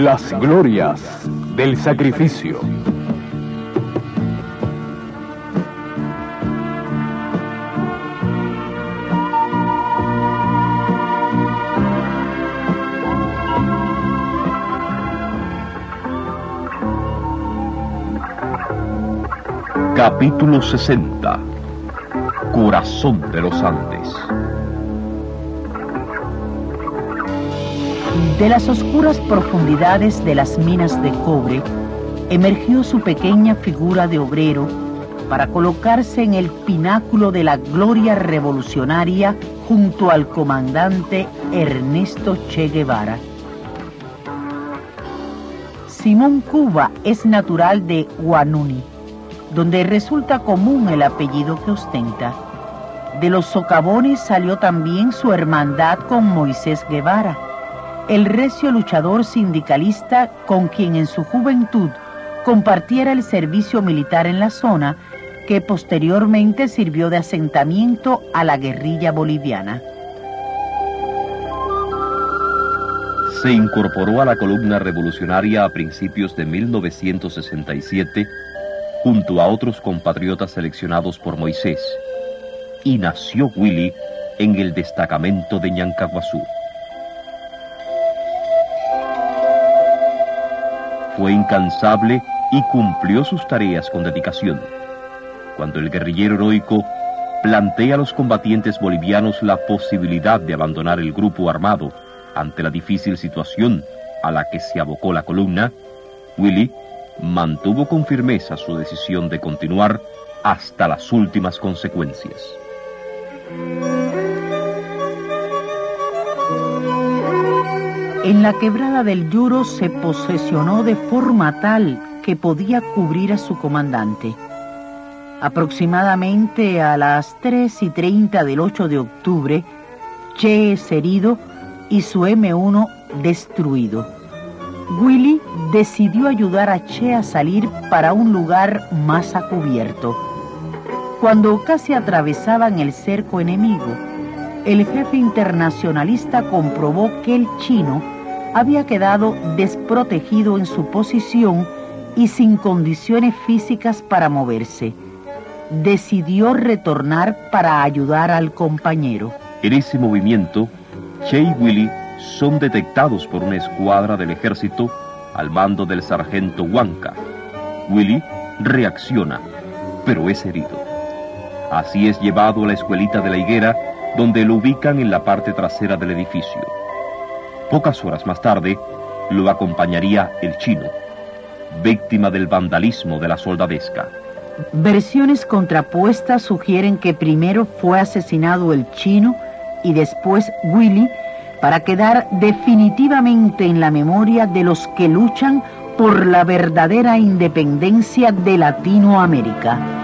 Las glorias del sacrificio. Capítulo 60. Corazón de los Andes. De las oscuras profundidades de las minas de cobre, emergió su pequeña figura de obrero para colocarse en el pináculo de la gloria revolucionaria junto al comandante Ernesto Che Guevara. Simón Cuba es natural de Huanuni, donde resulta común el apellido que ostenta. De los socavones salió también su hermandad con Moisés Guevara, el recio luchador sindicalista con quien en su juventud compartiera el servicio militar en la zona, que posteriormente sirvió de asentamiento a la guerrilla boliviana. Se incorporó a la columna revolucionaria a principios de 1967, junto a otros compatriotas seleccionados por Moisés, y nació Willy en el destacamento de Ñancahuazú. Fue incansable y cumplió sus tareas con dedicación. Cuando el guerrillero heroico plantea a los combatientes bolivianos la posibilidad de abandonar el grupo armado ante la difícil situación a la que se abocó la columna, Willy mantuvo con firmeza su decisión de continuar hasta las últimas consecuencias. En la quebrada del Yuro se posesionó de forma tal que podía cubrir a su comandante. Aproximadamente a las 3:30 del 8 de octubre, Che es herido y su M1 destruido. Willy decidió ayudar a Che a salir para un lugar más a cubierto. Cuando casi atravesaban el cerco enemigo, el jefe internacionalista comprobó que el chino había quedado desprotegido en su posición y sin condiciones físicas para moverse. Decidió retornar para ayudar al compañero. En ese movimiento, Che y Willy son detectados por una escuadra del ejército al mando del sargento Huanca. Willy reacciona, pero es herido. Así es llevado a la escuelita de la Higuera, donde lo ubican en la parte trasera del edificio. Pocas horas más tarde, lo acompañaría el chino, víctima del vandalismo de la soldadesca. Versiones contrapuestas sugieren que primero fue asesinado el chino y después Willy, para quedar definitivamente en la memoria de los que luchan por la verdadera independencia de Latinoamérica.